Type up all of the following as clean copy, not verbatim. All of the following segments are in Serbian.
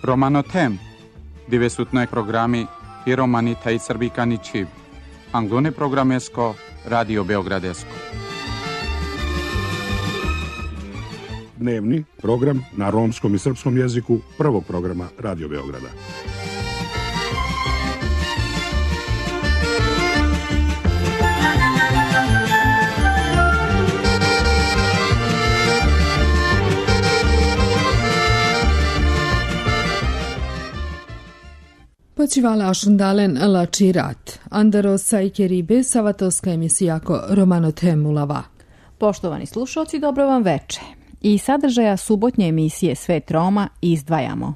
Romanotem, dove sutnoe programi i romanita i srbikani čib. Anglone programesko, Radio Beogradesko. Dnevni program na romskom i srpskom jeziku prvog programa Radio Beograda. Počívala ašundalen lačirat. Andaro sajkeribe savatoska emisijako Romanotemulava. Poštovani slušalci, dobro vam veče. I sadržaja subotnje emisije Svet Roma izdvajamo.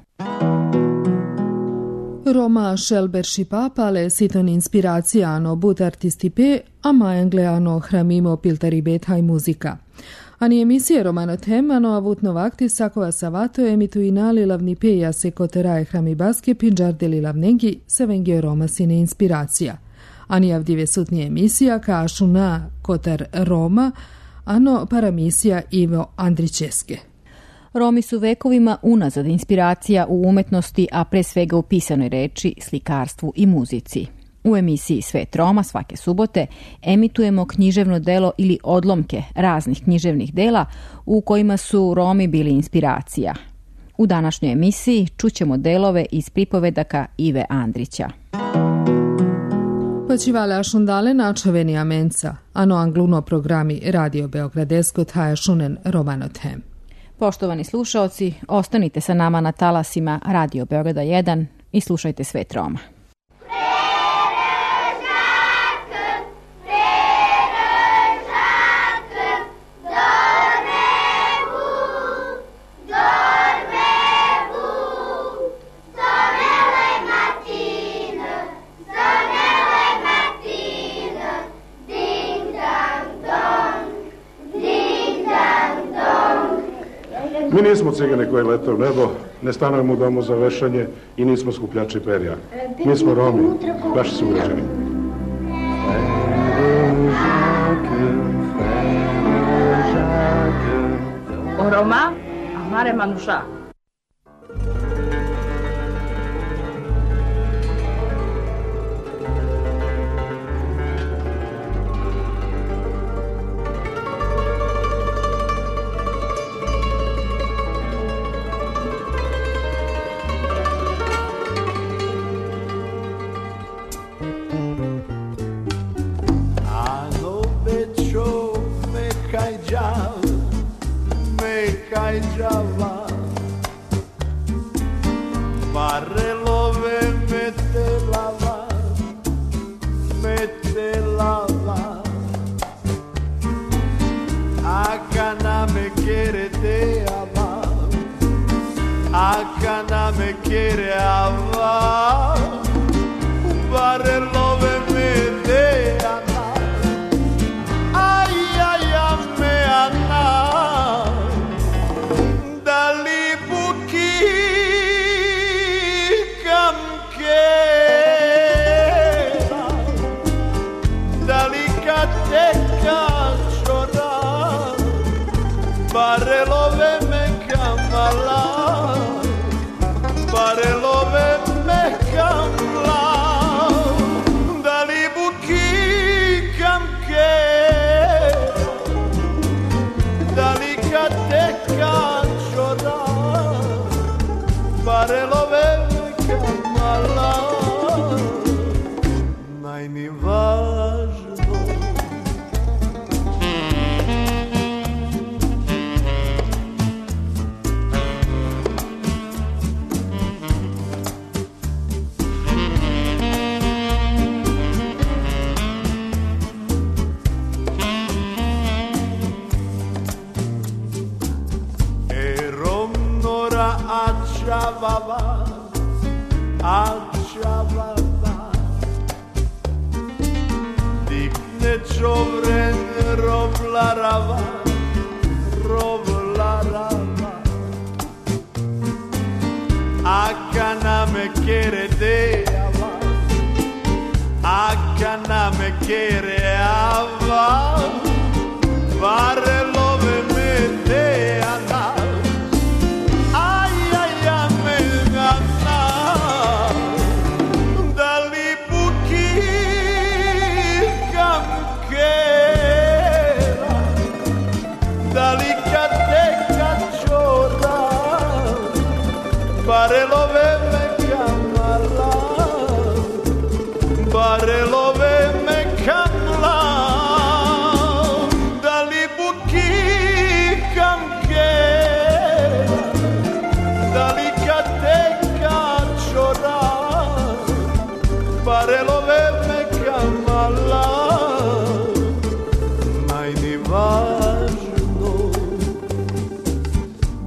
Roma šelberšipa pale siton inspiracijano bud artistipe, a majangleano hramimo piltaribet haj muzika. Ani emisije Romanotem, ano avutno vakti sakova savato emituinali lavni peja se koteraje hrami baske pinđardeli lavnengi se vengio Roma sine inspiracija. Ani avdive sutnije emisija kašu na kotar Roma, ano paramisija Ivo Andrićeske. Romi su vekovima unazad inspiracija u umetnosti, a pre svega u pisanoj reči, slikarstvu i muzici. U emisiji Svet Roma svake subote emitujemo književno delo ili odlomke raznih književnih dela u kojima su Romi bili inspiracija. U današnjoj emisiji čućemo delove iz pripovedaka Ive Andrića. Počivale ašundale načaveni amenca, ano angluno programi Radio Beogradesko taja šunen Romanotem. Poštovani slušaoci, ostanite sa nama na talasima Radio Beograda 1 i slušajte Svet Roma. Mi nismo cigane koje lete u nebo, ne stanujemo u domu za vešanje i nismo skupljači perja. Mi smo Romi, vaši sugrađani. O Roma, amare manuša. Ay, ay, ay, me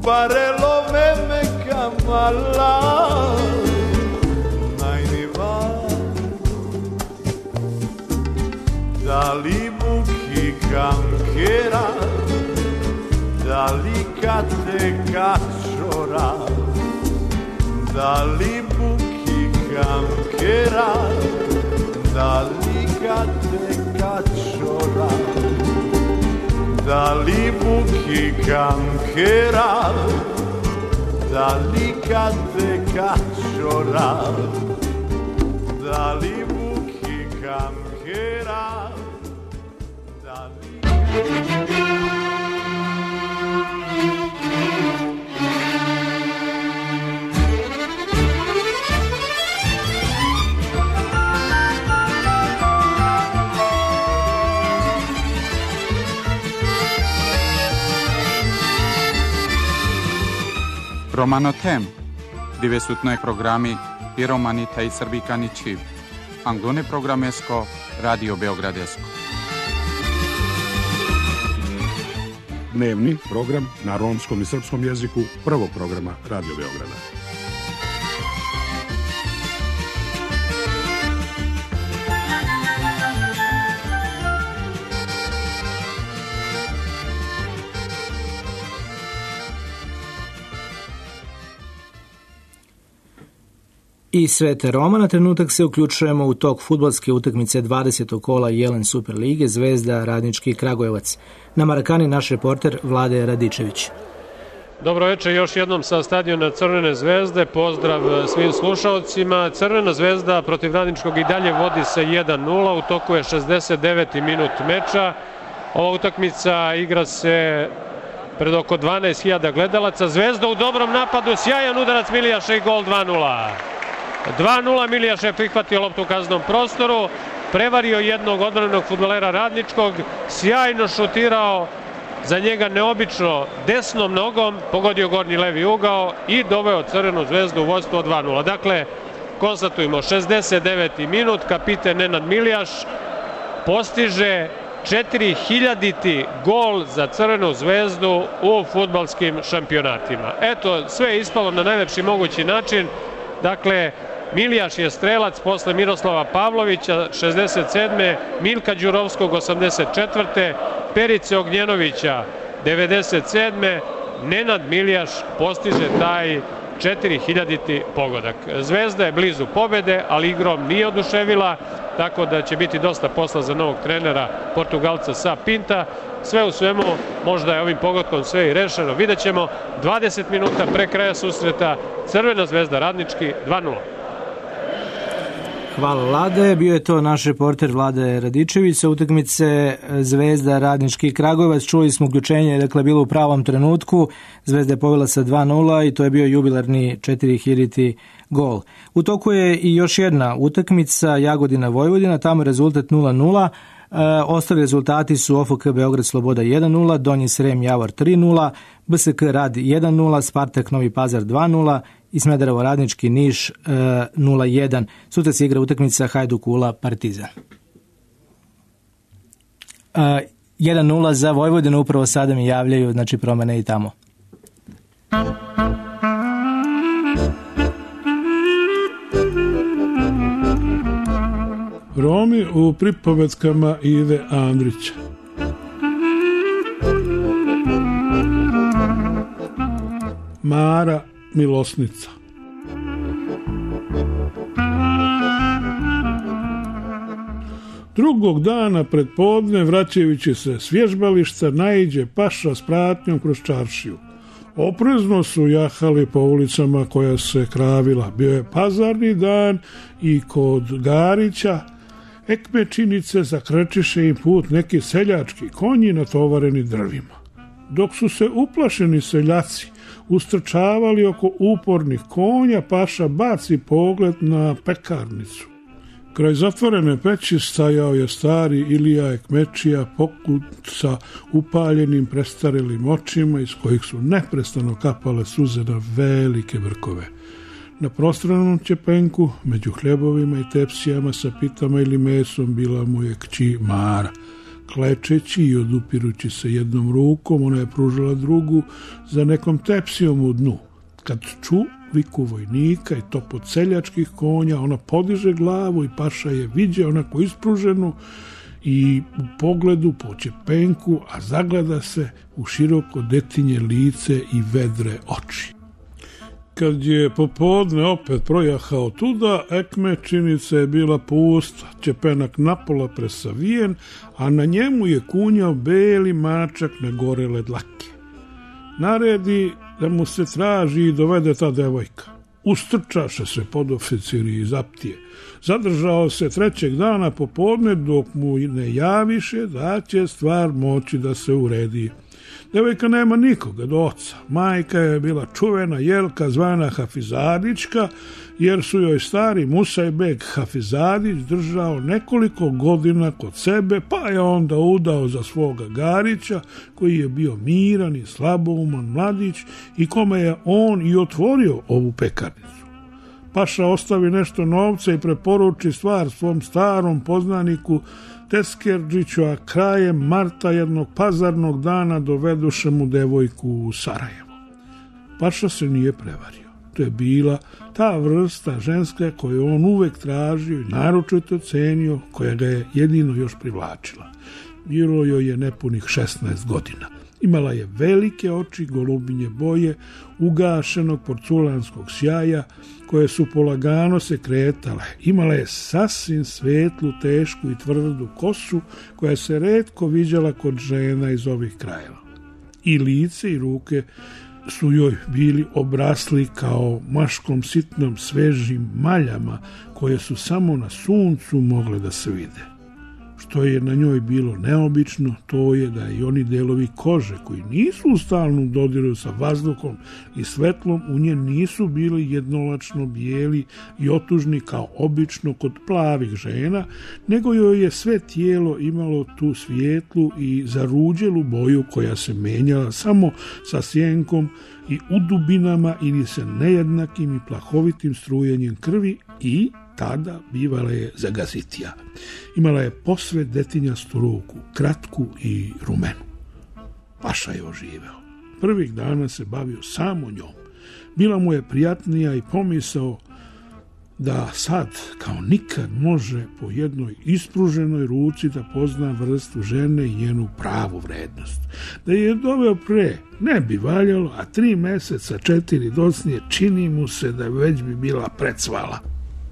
farelo me kamala najniva da li buki kankera da li kate kačora da li buki kankera da li kate kačora da li buki kankera da li kate kačora da li buki kankera da li Romano Tem, dove sutno programi i romani taj srbikani čiv. Anglone programesko, Radio Beogradesko. Dnevni program na romskom i srpskom jeziku prvog programa Radio Beograda. I Svete Roma, na trenutak se uključujemo u tok fudbalske utakmice 20. kola Jelen Super lige Zvezda Radnički Kragujevac. Na Marakani naš reporter Vlade Radičević. Dobro večer još jednom sa stadiona Crvene zvezde. Pozdrav svim slušalcima. Crvena zvezda protiv Radničkog i dalje vodi sa 1-0. U toku je 69. minut meča. Ova utakmica igra se pred oko 12.000 gledalaca. Zvezda u dobrom napadu, sjajan udarac Milijaša i gol 2-0. 2-0 Milijaš je prihvatio loptu u kaznom prostoru, prevario jednog odbranenog fudbalera Radničkog, sjajno šutirao, za njega neobično desnom nogom, pogodio gornji levi ugao i doveo Crvenu zvezdu u vodstvo 2-0. Dakle, konstatujemo 69. minut, kapiten Nenad Milijaš postiže 4000. gol za Crvenu zvezdu u fudbalskim šampionatima. Eto, sve je ispalo na najlepši mogući način. Dakle, Milijaš je strelac posle Miroslava Pavlovića 67. Milka Đurovskog 84. Perice Ognjenovića 97. Nenad Milijaš postiže taj 4000. pogodak. Zvezda je blizu pobede, ali igrom nije oduševila, tako da će biti dosta posla za novog trenera Portugalca Sa Pinta. Sve u svemu, možda je ovim pogodkom sve i rešeno. Vidjet ćemo 20 minuta pre kraja susreta Crvena zvezda Radnički 2-0. Hvala Vlade, bio je to naš reporter Vlade Radičević sa utakmice Zvezda Radnički Kragujevac. Čuli smo uključenje, dakle bilo u pravom trenutku, Zvezda je povela sa 2-0 i to je bio jubilarni 4000. gol. U toku je i još jedna utakmica Jagodina-Vojvodina, tamo je rezultat 0-0. Ostali rezultati su OFK Beograd Sloboda 1-0, Donji Srem Javor 3-0, BSK Rad 1-0, Spartak Novi Pazar 2-0 i Smederevo Radnički Niš 0-1. Sutra se igra utakmica Hajduk Ula Partizan. 1-0 za Vojvodinu, upravo sada mi javljaju, znači promene i tamo. Romi u pripovetkama Ive Andrića. Mara Milosnica. Drugog dana pred podne, vraćajući se s vježbališta, naiđe paša s pratnjom kroz čaršiju. Oprezno su jahali po ulicama koja se kravila. Bio je pazarni dan i kod Garića ekmečinice zakrečiše im put neki seljački konji natovareni drvima. Dok su se uplašeni seljaci ustrčavali oko upornih konja, paša baci pogled na pekarnicu. Kraj zatvorene peći stajao je stari Ilija Ekmečija pokut sa upaljenim prestarelim očima iz kojih su neprestano kapale suze na velike brkove. Na prostranom ćepenku, među hljebovima i tepsijama sa pitama ili mesom, bila mu je kći Mara. klečeći i odupirući se jednom rukom, ona je pružila drugu za nekom tepsijom u dnu. Kad ču viku vojnika i to pod seljačkih konja, ona podiže glavu i paša je viđe onako ispruženu i u pogledu po čepenku, a zagleda se u široko detinje lice i vedre oči. Kad je popodne opet projahao tuda, ekmečenica je bila pusta, čepenak napola presavijen, a na njemu je kunjao beli mačak na gorele dlake. Naredi da mu se traži i dovede ta devojka. Ustrčaše se podoficiri iz Aptije. Zadržao se 3. dana popodne dok mu ne javiše da će stvar moći da se uredi. Devojka nema nikoga do oca. Majka je bila čuvena jelka zvana Hafizadićka, jer su joj stari Musajbek Hafizadić držao nekoliko godina kod sebe, pa je onda udao za svoga Garića, koji je bio miran i slabouman mladić i kome je on i otvorio ovu pekarnicu. Paša ostavi nešto novca i preporuči stvar svom starom poznaniku Teskerđiću, a krajem marta jednog pazarnog dana doveduše mu devojku u Sarajevo. Paša se nije prevario. To je bila ta vrsta ženska koju on uvek tražio i naročito cenio, koja ga je jedino još privlačila. Bilo joj je nepunih 16 godina. Imala je velike oči golubinje boje, ugašenog porculanskog sjaja, koje su polagano se kretale. Imala je sasvim svetlu, tešku i tvrdu kosu, koja se retko viđala kod žena iz ovih krajeva. I lice i ruke su joj bili obrasli kao maškom sitnom svežim maljama, koje su samo na suncu mogle da se vide. Što je na njoj bilo neobično, to je da i oni delovi kože koji nisu u stalnom dodiru sa vazduhom i svetlom u nje nisu bili jednolačno bijeli i otužni kao obično kod plavih žena, nego joj je sve tijelo imalo tu svijetlu i zaruđelu boju koja se menjala samo sa sjenkom i u dubinama ili sa nejednakim i plahovitim strujenjem krvi i tada bivala je zagazitija. Imala je posve detinjastu ruku, kratku i rumenu. Paša je oživeo. Prvih dana se bavio samo njom. Bila mu je prijatnija i pomisao da sad kao nikad može po jednoj ispruženoj ruci da pozna vrstu žene i njenu pravu vrednost. Da je doveo pre, ne bi valjalo, a 3 meseca, 4 docnije čini mu se da već bi bila precvala.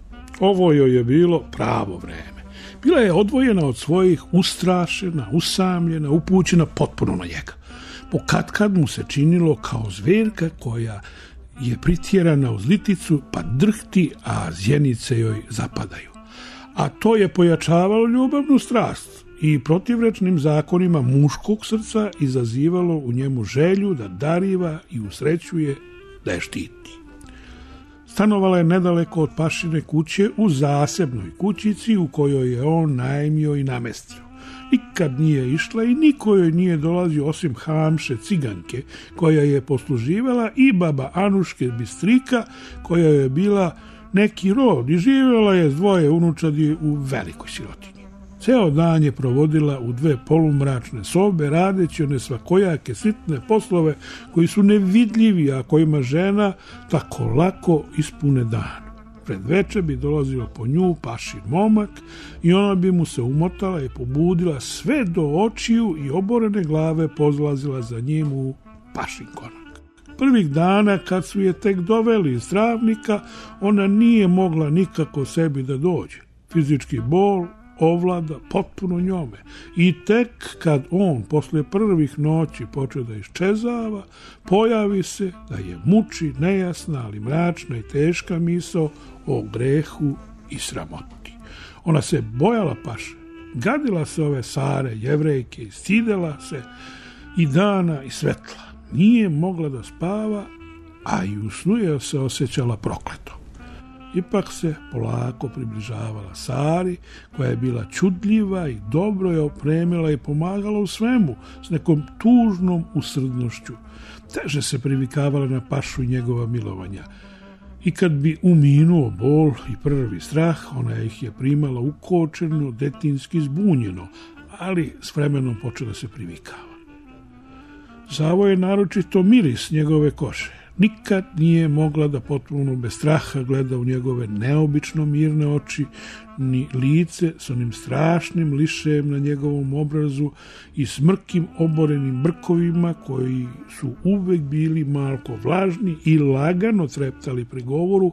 Ovo joj je bilo pravo vreme. Bila je odvojena od svojih, ustrašena, usamljena, upućena potpuno na njega. Po kad mu se činilo kao zverka koja je pritjerana uz liticu, pa drhti, a zjenice joj zapadaju. A to je pojačavalo ljubavnu strast i protivrečnim zakonima muškog srca izazivalo u njemu želju da dariva i usrećuje, da je štiti. Stanovala je nedaleko od Pašine kuće u zasebnoj kućici u kojoj je on najmio i namestio. Nikad nije išla i niko joj nije dolazio osim Hamše ciganke, koja je posluživala, i baba Anuške Bistrika, koja je bila neki rod i živjela je s 2 unučadi u velikoj sirotinji. Ceo dan je provodila u 2 polumračne sobe, radeći one svakojake sitne poslove koji su nevidljivi, a kojima žena tako lako ispune dan. Pred večer bi dolazila po nju Pašin momak i ona bi mu se umotala i pobudila sve do očiju i oborene glave pozlazila za njim u Pašin konak. Prvih dana kad su je tek doveli iz Travnika, ona nije mogla nikako sebi da dođe. Fizički bol ovlada potpuno njome i tek kad on posle prvih noći počeo da iščezava, pojavi se da je muči nejasna, ali mračna i teška misao o grehu i sramoti. Ona se bojala Paše, gadila se ove Sare, Jevrejke, i stidela se i dana i svetla. Nije mogla da spava, a i u snu je se osjećala prokleto. Ipak se polako približavala Sari, koja je bila čudljiva i dobro je opremila i pomagala u svemu, s nekom tužnom usrdnošću. Teže se privikavala na Pašu i njegova milovanja. I kad bi uminuo bol i prvi strah, ona ih je primala ukočeno, detinski zbunjeno, ali s vremenom počela se privikava. Zavao je naročito miris njegove kože. Nikad nije mogla da potpuno bez straha gleda u njegove neobično mirne oči, ni lice s onim strašnim lišejem na njegovom obrazu i smrkim oborenim brkovima koji su uvek bili malko vlažni i lagano treptali pri govoru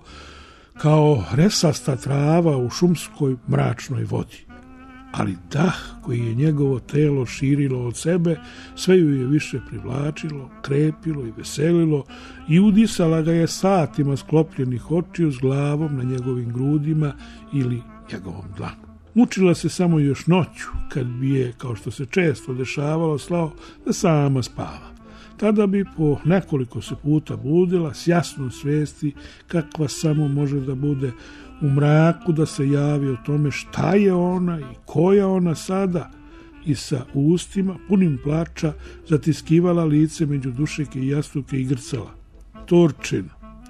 kao resasta trava u šumskoj mračnoj vodi. Ali dah koji je njegovo telo širilo od sebe, sve ju je više privlačilo, krepilo i veselilo i udisala ga je satima sklopljenih očiju s glavom na njegovim grudima ili njegovom dlanu. Mučila se samo još noću, kad bi je, kao što se često dešavalo, slao da sama spava. Tada bi po nekoliko se puta budila s jasnom svesti kakva samo može da bude u mraku, da se javi o tome šta je ona i ko je ona sada, i sa ustima punim plača zatiskivala lice među dušeke i jastuke i grcala. Turčin.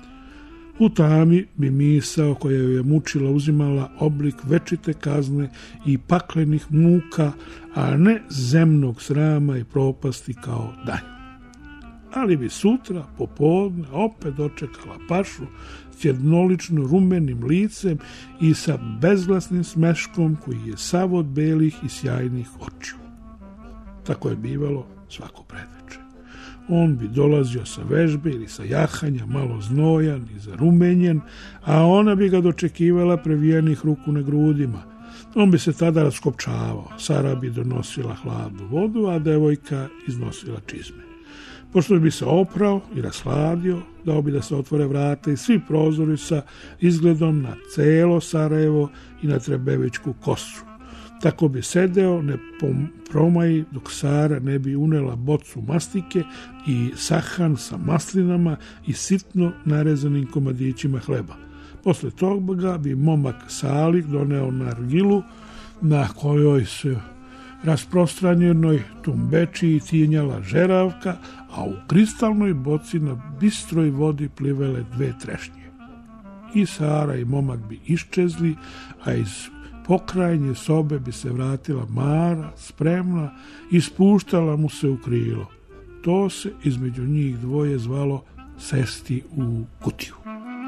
U tami bi misao koja ju je mučila uzimala oblik večite kazne i paklenih muka, a ne zemnog srama i propasti kao danju. Ali bi sutra, popodne, opet dočekala pašu s jednolično rumenim licem i sa bezglasnim smeškom koji je sav od belih i sjajnih očiju. Tako je bivalo svako predveče. On bi dolazio sa vežbe ili sa jahanja, malo znojan i zarumenjen, a ona bi ga dočekivala previjenih ruku na grudima. On bi se tada raskopčavao, Sara bi donosila hladnu vodu, a devojka iznosila čizme. Pošto bi se oprao i rasladio, dao bi da se otvore vrata i svi prozori sa izgledom na celo Sarajevo i na Trebevićku kosu. Tako bi sedeo ne promaji dok Sara ne bi unela bocu mastike i sahan sa maslinama i sitno narezanim komadićima hleba. Posle toga bi momak Salik doneo nargilu na kojoj se rasprostranjenoj tumbeči tinjala žeravka, a u kristalnoj boci na bistroj vodi plivele 2 trešnje. I Sara i momak bi iščezli, a iz pokrajnje sobe bi se vratila Mara, spremna, i spuštala mu se u krilo. To se između njih dvoje zvalo sesti u kutiju.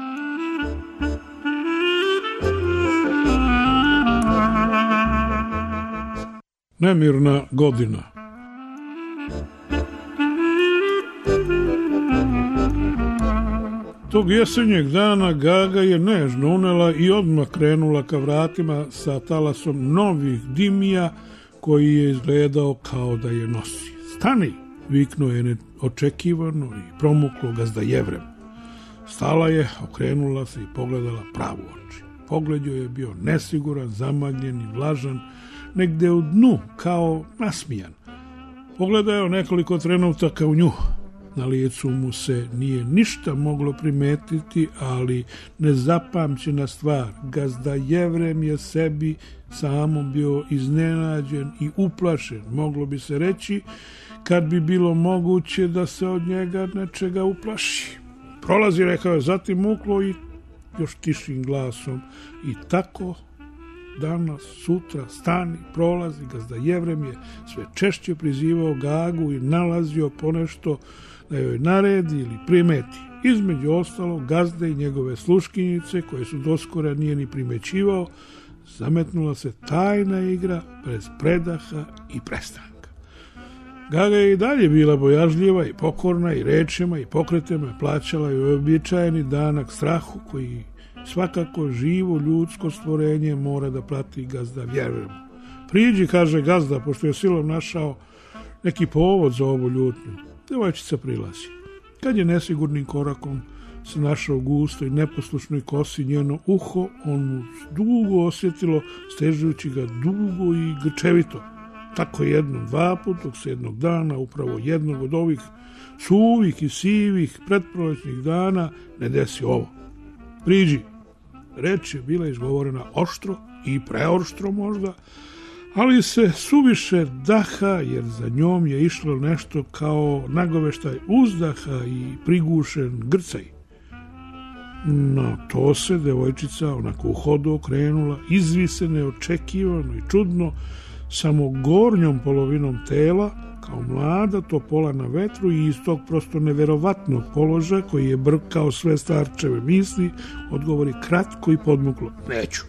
Nemirna godina. Tog jesenjeg dana Gaga je nežno unela i odmah krenula ka vratima sa talasom novih dimija koji je izgledao kao da je nosi. Stani, viknuo je neočekivano i promuklo gazda Jevrem. Stala je, okrenula se i pogledala pravu oči. Pogled joj je bio nesiguran, zamagljen i vlažan, negde u dnu, kao nasmijan. Pogledao nekoliko trenutaka u nju. Na licu mu se nije ništa moglo primetiti, ali nezapamćena stvar. Gazda Jevrem je sebi samom bio iznenađen i uplašen, moglo bi se reći, kad bi bilo moguće da se od njega nečega uplaši. Prolazi, rekao je, zatim uklo i još tišim glasom. I tako danas, sutra, stani, prolazi. Gazda Jevrem je sve češće prizivao Gagu i nalazio ponešto da joj naredi ili primeti. Između ostalo, gazde i njegove sluškinjice, koje su doskora nije ni primećivao, zametnula se tajna igra bez predaha i prestanka. Gaga je i dalje bila bojažljiva i pokorna i rečima i pokretima plaćala joj običajeni danak strahu koji svakako živo ljudsko stvorenje mora da prati gazda Jevrem. Priđi, kaže gazda, pošto je silom našao neki povod za ovu ljutnju. Devojčica prilazi. Kad je nesigurnim korakom se našao gusto i neposlušnoj kosi njeno uho, on mu dugo osjetilo, stežujući ga dugo i grčevito. Tako jednom, 2 puta, dok se jednog dana, upravo jednog od ovih suvih i sivih pretprolećnih dana, ne desi ovo. Priđi. Reč je bila izgovorena oštro i preoštro možda, ali se suviše daha, jer za njom je išlo nešto kao nagoveštaj uzdaha i prigušen grcaj. Na to se devojčica onako u hodu okrenula, izvisene, očekivano i čudno, samo gornjom polovinom tela, kao mlada topola na vetru, i iz tog prosto neverovatnog položaja koji je brkao sve starčeve misli, odgovori kratko i podmuklo: neću.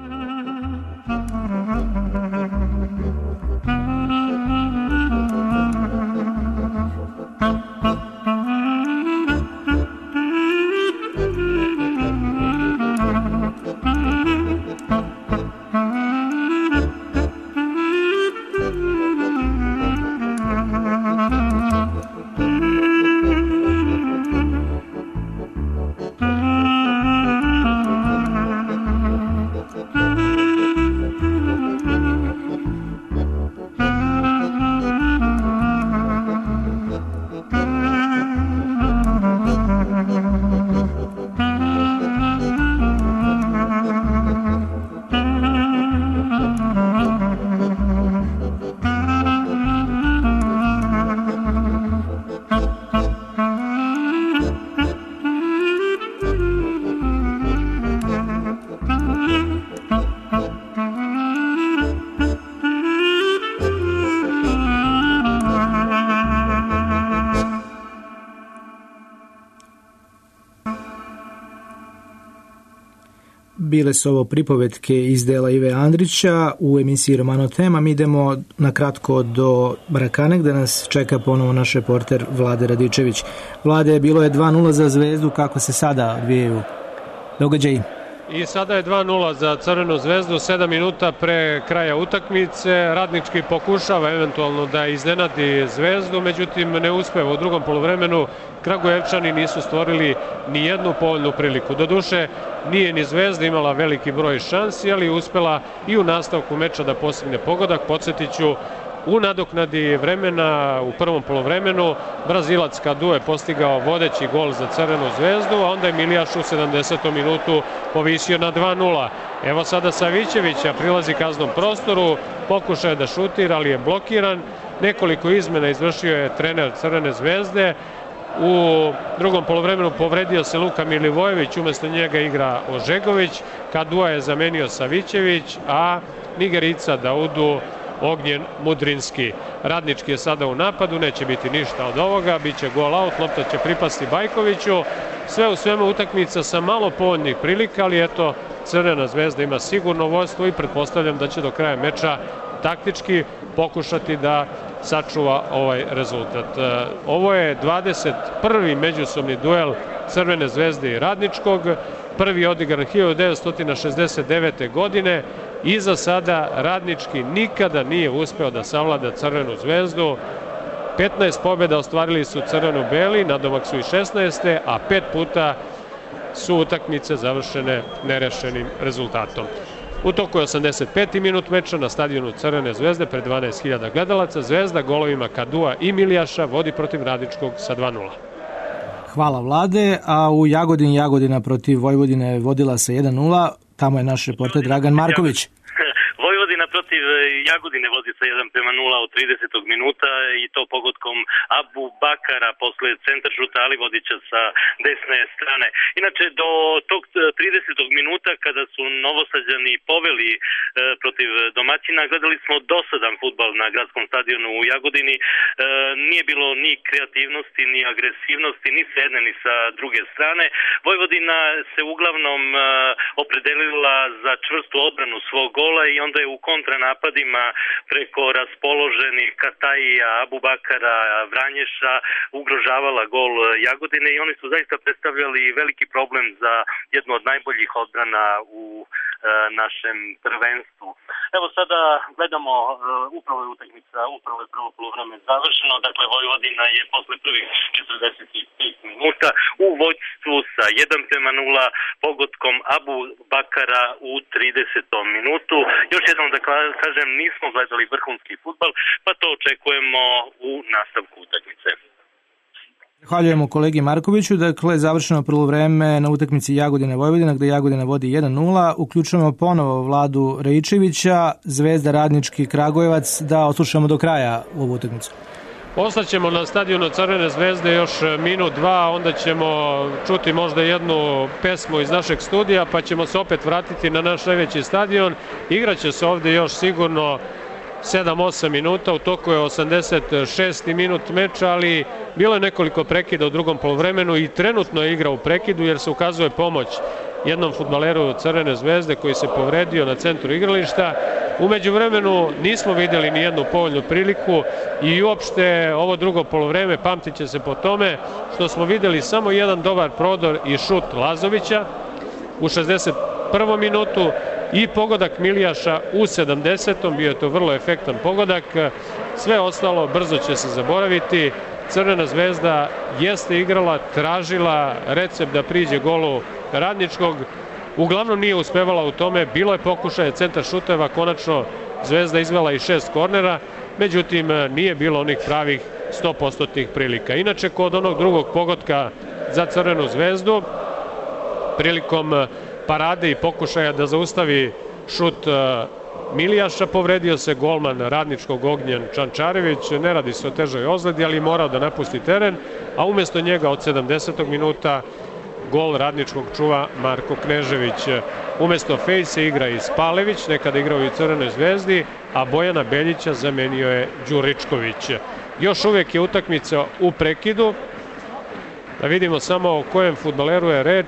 Bile su ovo pripovetke iz dela Ive Andrića u emisiji Romano Tema. Mi idemo na kratko do Marakane gde nas čeka ponovo naš reporter Vlade Radičević. Vlade, bilo je 2:0 za Zvezdu, kako se sada odvijaju događaji? I sada je 2:0 za Crvenu zvezdu, 7 minuta pre kraja utakmice. Radnički pokušava eventualno da iznenadi Zvezdu, međutim ne uspeva. U drugom poluvremenu Kragujevčani nisu stvorili ni jednu povoljnu priliku. Doduše, nije ni Zvezda imala veliki broj šansi, ali uspela i u nastavku meča da postigne pogodak. Podsjetiću, u nadoknadi vremena u prvom poluvremenu Brazilac Kadu je postigao vodeći gol za Crvenu zvezdu, a onda je Milijaš u 70. minutu povisio na 2:0. Evo sada Savićevića, prilazi kaznom prostoru, pokušao da šutira, ali je blokiran. Nekoliko izmena izvršio je trener Crvene zvezde. U drugom poluvremenu povredio se Luka Milivojević, umesto njega igra Ožegović. Kadua je zamenio Savićević, a Nigerica Daudu Ognjen Mudrinski. Radnički je sada u napadu, neće biti ništa od ovoga, bit će gol out, lopta će pripasti Bajkoviću. Sve u svemu utakmica sa malo povoljnih prilika, ali eto, Crvena zvezda ima sigurno vodstvo i pretpostavljam da će do kraja meča taktički pokušati da sačuva ovaj rezultat. Ovo je 21. međusobni duel Crvene zvezde i Radničkog. Prvi je odigran 1969. godine i za sada Radnički nikada nije uspeo da savlada Crvenu zvezdu. 15 pobjeda ostvarili su crveno-beli, nadomak su i 16. a 5 puta su utakmice završene nerešenim rezultatom. U toku je 85. minut meča na stadionu Crvene zvezde pred 12.000 gledalaca. Zvezda golovima Kadua i Milijaša vodi protiv Radničkog sa 2:0. Hvala Vlade, a u Jagodina protiv Vojvodine vodila se 1:0. Tamo je naš reporter Dragan Marković. Vojvodina protiv Jagodine vodi sa 1:0 od 30. minuta i to pogodkom Abu Bakara posle centaršuta, ali vodića sa desne strane. Inače, do tog 30. minuta kada su Novosađani poveli protiv domaćina, gledali smo dosadan fudbal na gradskom stadionu u Jagodini. Nije bilo ni kreativnosti, ni agresivnosti, ni s jedne, ni sa druge strane. Vojvodina se uglavnom opredelila za čvrstu odbranu svog gola i onda je u kontranapadima preko raspoloženih Katajija, Abu Bakara, Vranješa ugrožavala gol Jagodine i oni su zaista predstavljali veliki problem za jednu od najboljih odbrana u našem prvenstvu. Evo sada gledamo, upravo je utakmica, upravo je prvo poluvreme završeno, dakle Vojvodina je posle prvih 45 minuta u vođstvu sa 1:0 pogodkom Abu Bakara u 30. minutu. Još jednom da kažem, nismo gledali vrhunski fudbal, pa to očekujemo u nastavku utakmice. Zahvaljujemo kolegi Markoviću. Dakle, završeno prvo vreme na utakmici Jagodina-Vojvodina, gde Jagodina vodi 1:0. Uključujemo ponovo Vladu Raičevića, Zvezda Radnički Kragujevac, da oslušamo do kraja ovu utakmicu. Ostaćemo na stadionu Crvene zvezde još minut, dva, onda ćemo čuti možda jednu pesmu iz našeg studija, pa ćemo se opet vratiti na naš najveći stadion. Igraće se ovde još sigurno 7-8 minuta, u toku je 86. minut meča, ali bilo je nekoliko prekida u drugom poluvremenu i trenutno je igra u prekidu jer se ukazuje pomoć jednom fudbaleru Crvene zvezde koji se povredio na centru igrališta. U međuvremenu nismo vidjeli ni jednu povoljnu priliku i uopšte ovo drugo poluvreme pamtit će se po tome što smo vidjeli samo jedan dobar prodor i šut Lazovića u 61. minutu i pogodak Milijaša u 70. Bio je to vrlo efektan pogodak. Sve ostalo brzo će se zaboraviti. Crvena zvezda jeste igrala, tražila recept da priđe golu Radničkog. Uglavnom nije uspevala u tome. Bilo je pokušaje centar šuteva, konačno Zvezda izvela i 6 kornera, međutim nije bilo onih pravih 100% prilika. Inače, kod onog drugog pogotka za Crvenu zvezdu, prilikom parade i pokušaja da zaustavi šut Milijaša, povredio se golman Radničkog Ognjen Čančarević. Ne radi se o težoj ozledi, ali morao da napusti teren, a umjesto njega od 70. minuta gol Radničkog čuva Marko Knežević. Umjesto Fejse igra i Spalević, nekada igrao i Crvenoj zvezdi, a Bojana Beljića zamenio je Đuričković. Još uvijek je utakmica u prekidu. Da vidimo samo o kojem fudbaleru je reč.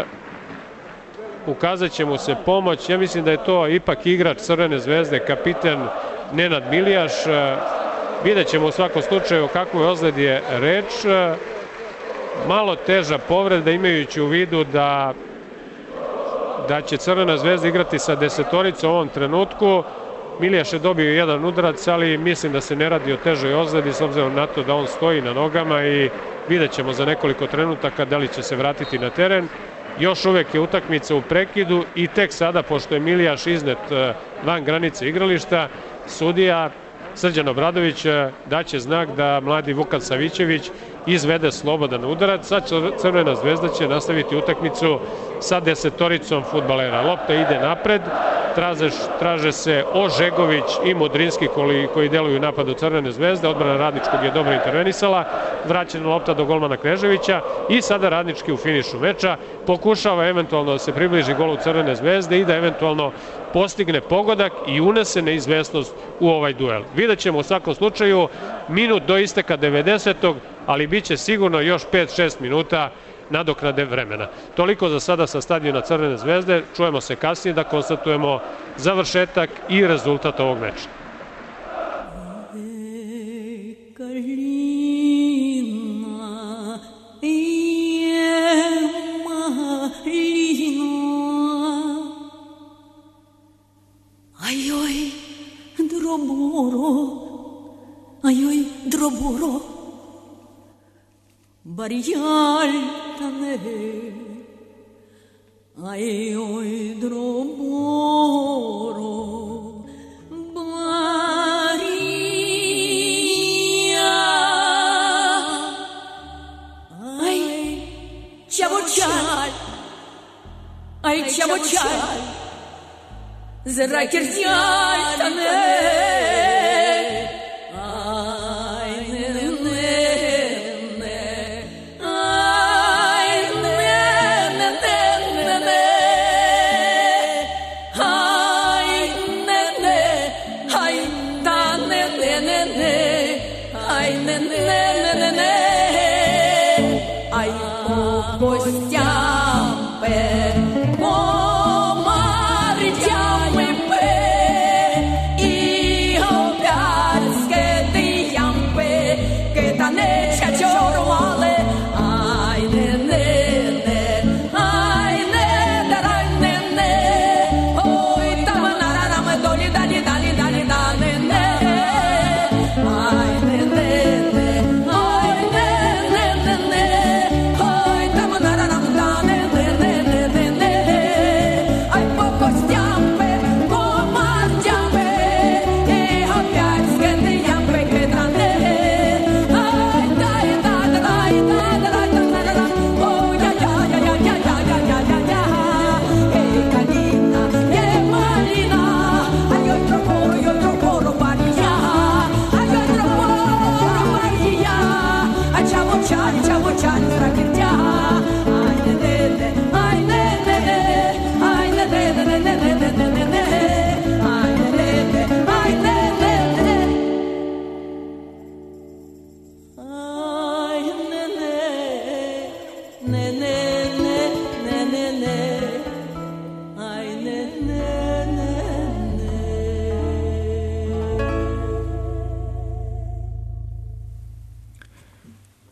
Ukazat će mu se pomoć. Ja mislim da je to ipak igrač Crvene zvezde, kapiten Nenad Milijaš. Vidjet ćemo u svakom slučaju o kakvoj ozljedi je reč. Malo teža povreda, imajući u vidu da će Crvena zvezda igrati sa 10-oricom u ovom trenutku. Milijaš je dobio jedan udarac, ali mislim da se ne radi o težoj ozljedi s obzirom na to da on stoji na nogama i vidjet ćemo za nekoliko trenutaka da li će se vratiti na teren. Još uvijek je utakmica u prekidu i tek sada, pošto je Milijaš iznet van granice igrališta, sudija Srđan Obradović daće znak da mladi Vukan Savićević izvede slobodan udarac, a Crvena zvezda će nastaviti utakmicu sa 10-oricom fudbalera. Lopta ide napred, traže se Ožegović i Modrinski koji deluju u napadu Crvene zvezde. Odbrana Radničkog je dobro intervenisala, vraćena lopta do golmana Kneževića i sada Radnički u finišu meča pokušava eventualno da se približi golu Crvene zvezde i da eventualno postigne pogodak i unese neizvesnost u ovaj duel. Vidjet ćemo u svakom slučaju minut do isteka 90. ali bit će sigurno još 5-6 minuta nadoknade vremena. Toliko za sada sa stadiona Crvene zvezde. Čujemo se kasnije da konstatujemo završetak i rezultat ovog meča. Ajoj, droboro, barjaltane, ajoj, droboro, barija, aj, čavočaj, zrakirjaltane,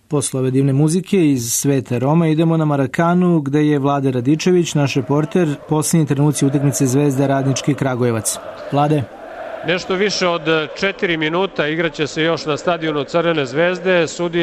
Posle ove divne muzike iz sveta Roma idemo na Marakanu gde je Vlade Radičević, naš reporter, posljednji trenuci utakmice Zvezda Radnički Kragujevac. Vlade? Nešto više od 4 minuta igraće se još na stadionu Crvene Zvezde.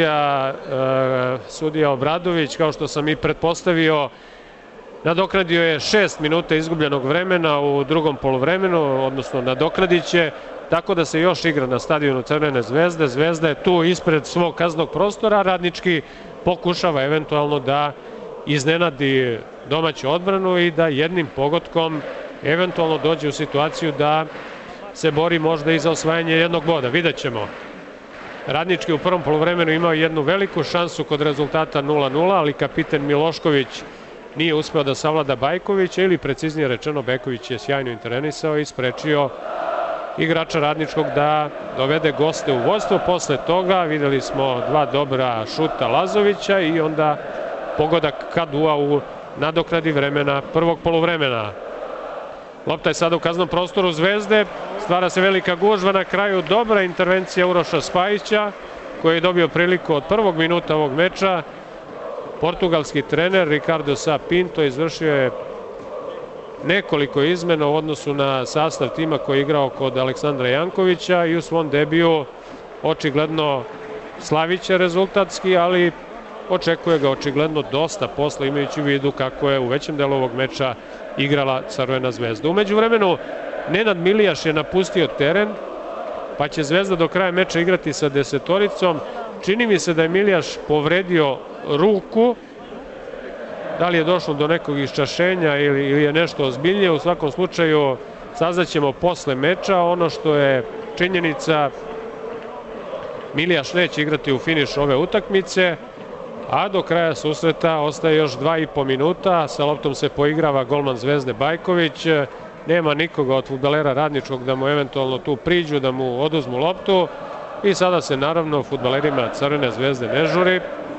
Sudija Obradović, kao što sam i pretpostavio, nadoknadio je 6 minuta izgubljenog vremena u drugom poluvremenu, odnosno nadoknadit će, tako da se još igra na stadionu Crvene Zvezde. Zvezda je tu ispred svog kaznog prostora, Radnički pokušava eventualno da iznenadi domaću odbranu i da jednim pogodkom eventualno dođe u situaciju da se bori možda i za osvajanje jednog boda. Vidjet ćemo. Radnički u prvom poluvremenu imao jednu veliku šansu kod rezultata 0-0, ali kapiten Milošković nije uspeo da savlada Bajkovića, ili preciznije rečeno Beković je sjajno intervenisao i sprečio igrača Radničkog da dovede goste u vođstvo. Posle toga videli smo dva dobra šuta Lazovića i onda pogodak Kadua u nadoknadi vremena prvog poluvremena. Lopta je sada u kaznom prostoru Zvezde, stvara se velika gužva na kraju, dobra intervencija Uroša Spajića koji je dobio priliku od prvog minuta ovog meča. Portugalski trener Ricardo Sá Pinto izvršio je nekoliko izmena u odnosu na sastav tima koji je igrao kod Aleksandra Jankovića i u svom debiju očigledno slaviće rezultatski, ali očekuje ga očigledno dosta posla, imajući u vidu kako je u većem delu ovog meča igrala Crvena Zvezda. U međuvremenu Nenad Milijaš je napustio teren, pa će Zvezda do kraja meča igrati sa desetoricom. Čini mi se da je Milijaš povredio ruku, da li je došlo do nekog iščašenja ili je nešto ozbiljnije. U svakom slučaju saznaćemo posle meča. Ono što je činjenica, Milijaš neće igrati u finišu ove utakmice, a do kraja susreta ostaje još 2,5 minuta. Sa loptom se poigrava golman Zvezde Bajković. Nema nikoga od fudbalera Radničkog da mu eventualno tu priđu, da mu oduzmu loptu. I sada se naravno fudbalerima Crvene Zvezde ne žuri.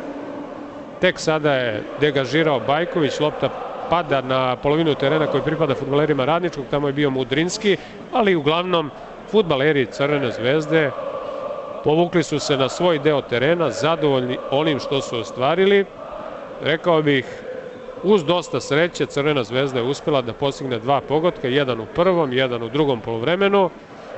Tek sada je degažirao Bajković, lopta pada na polovinu terena koji pripada fudbalerima Radničkog, tamo je bio Mudrinski, ali uglavnom fudbaleri Crvene Zvezde povukli su se na svoj deo terena, zadovoljni onim što su ostvarili. Rekao bih, uz dosta sreće, Crvena Zvezda je uspjela da postigne 2 pogotka, jedan u prvom, jedan u drugom poluvremenu.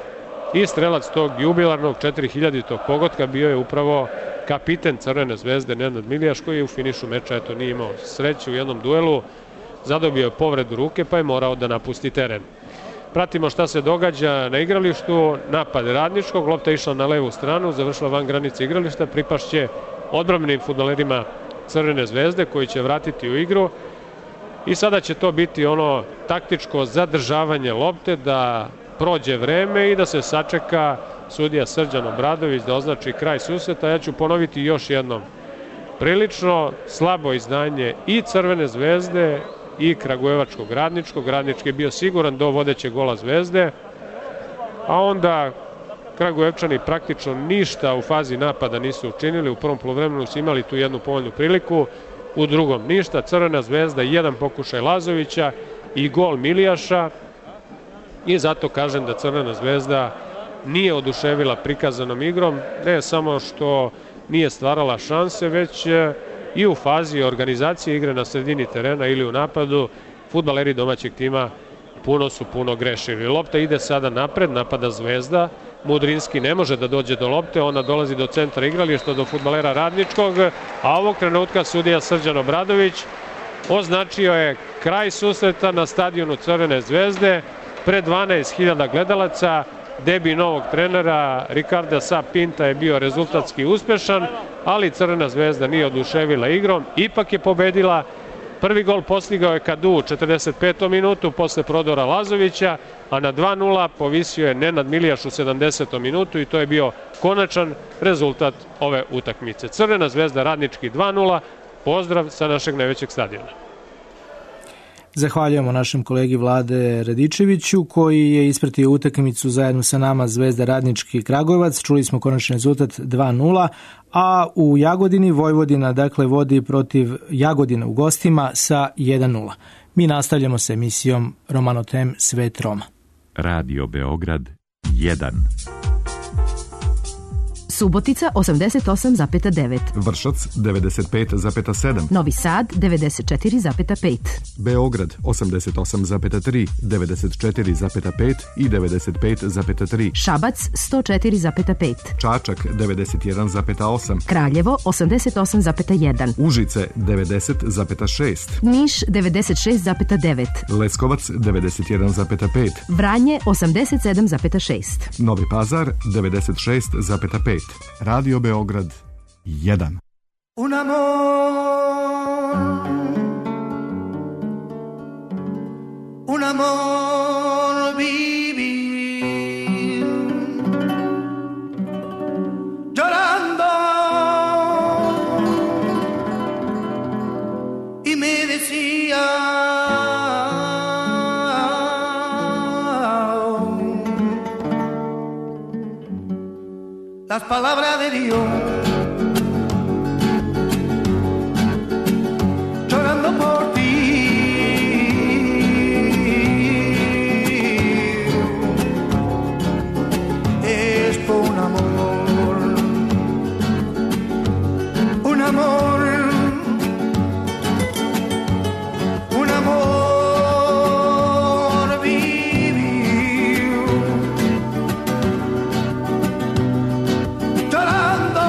I strelac tog jubilarnog 4000. pogotka bio je upravo kapiten Crvene Zvezde Nenad Milijaš, koji je u finišu meča nije imao sreću u jednom duelu, zadobio je povredu ruke pa je morao da napusti teren. Pratimo šta se događa na igralištu. Napad Radničkog, lopta je išla na levu stranu, završila van granice igrališta, pripašće odbrambenim fudbalerima Crvene Zvezde koji će vratiti u igru. I sada će to biti ono taktičko zadržavanje lopte, da prođe vreme i da se sačeka sudija Srđan Obradović da označi kraj susreta. Ja ću ponoviti još jednom. Prilično slabo izdanje i Crvene Zvezde i Kragujevačkog Radničkog. Radnički je bio siguran do vodećeg gola Zvezde, a onda Kragujevčani praktično ništa u fazi napada nisu učinili. U prvom poluvremenu su imali tu jednu povoljnu priliku, u drugom ništa. Crvena Zvezda jedan pokušaj Lazovića i gol Milijaša. I zato kažem da Crvena Zvezda nije oduševila prikazanom igrom, ne samo što nije stvarala šanse, već i u fazi organizacije igre na sredini terena ili u napadu, fudbaleri domaćeg tima puno grešili. Lopta ide sada napred, napada Zvezda, Mudrinski ne može da dođe do lopte, ona dolazi do centra igrališta, do fudbalera Radničkog, a ovog trenutka sudija Srđan Obradović označio je kraj susreta na stadionu Crvene Zvezde pred 12.000 gledalaca. Debi novog trenera Ricarda Sá Pinta je bio rezultatski uspešan, ali Crvena Zvezda nije oduševila igrom, ipak je pobedila. Prvi gol postigao je Kadu u 45. minutu posle prodora Lazovića, a na 2:0 povisio je Nenad Milijaš u 70. minutu i to je bio konačan rezultat ove utakmice. Crvena Zvezda Radnički 2:0, pozdrav sa našeg najvećeg stadiona. Zahvaljujemo našem kolegi Vlade Radičeviću koji je ispratio utakmicu zajedno sa nama Zvezda Radnički Kragujevac. Čuli smo konačni rezultat 2:0, a u Jagodini Vojvodina vodi protiv Jagodina u gostima sa 1:0. Mi nastavljamo sa emisijom Romanotem Svet Roma. Radio Beograd 1. Subotica 88,9, Vršac 95,7, Novi Sad 94,5, Beograd 88,3, 94,5 i 95,3, Šabac 104,5, Čačak 91,8, Kraljevo 88,1, Užice 90,6, Niš 96,9, Leskovac 91,5, Vranje 87,6, Novi Pazar 96,5, Radio Beograd 1. Un amor, un amor viví llorando y me decía las palabras de Dios. Por ti es por un amor, un amor, un amor vivir llorando.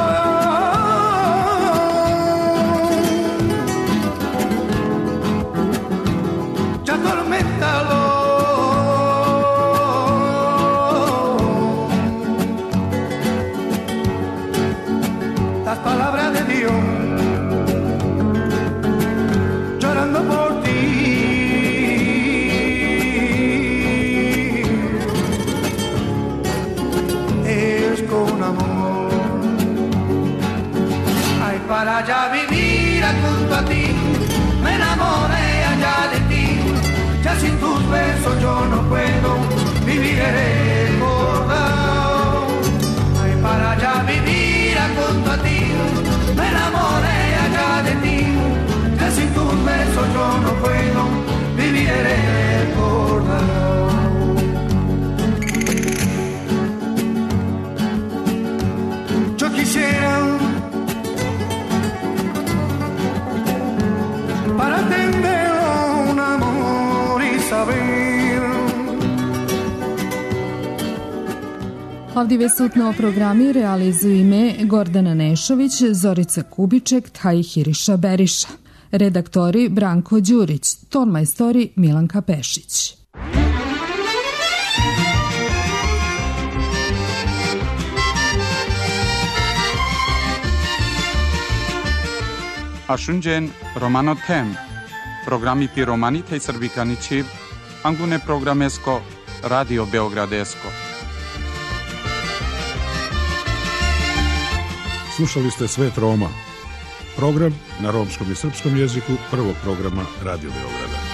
Las palabras de Dios llorando por ti es con amor. Ay, para ya vivir junto a ti me enamoré allá de ti. Ya sin tus besos yo no puedo vivir recordado. Ay, para ya vivir junto a ti me enamoré allá de ti. Ya sin tus besos yo no puedo vivir recordado. Yo quisiera para entender un amor y saber. Ovdje sutno programi realizuju ime Gordana Nešović, Zorica Kubiček, Hiriša Beriša. Redaktori Branko Đurić, tonmajstori Milanka Pešić. Ashunjen Romano Tem, programi piromani tej srbikanići, angune programesko, Radio Beogradesko. Slušali ste Svet Roma, program na romskom i srpskom jeziku prvog programa Radio Beograda.